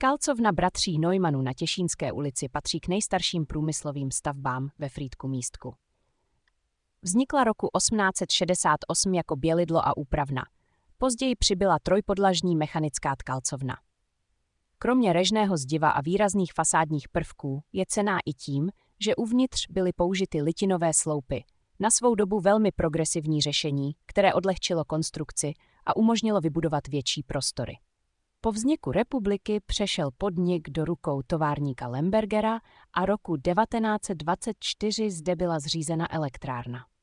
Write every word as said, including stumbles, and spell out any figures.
Tkalcovna bratří Neumannů na Těšínské ulici patří k nejstarším průmyslovým stavbám ve Frýdku-Místku. Vznikla roku osmnáct set šedesát osm jako bělidlo a úpravna. Později přibyla trojpodlažní mechanická tkalcovna. Kromě režného zdiva a výrazných fasádních prvků je cenná i tím, že uvnitř byly použity litinové sloupy, na svou dobu velmi progresivní řešení, které odlehčilo konstrukci a umožnilo vybudovat větší prostory. Po vzniku republiky přešel podnik do rukou továrníka Lembergera a roku devatenáct set dvacet čtyři zde byla zřízena elektrárna.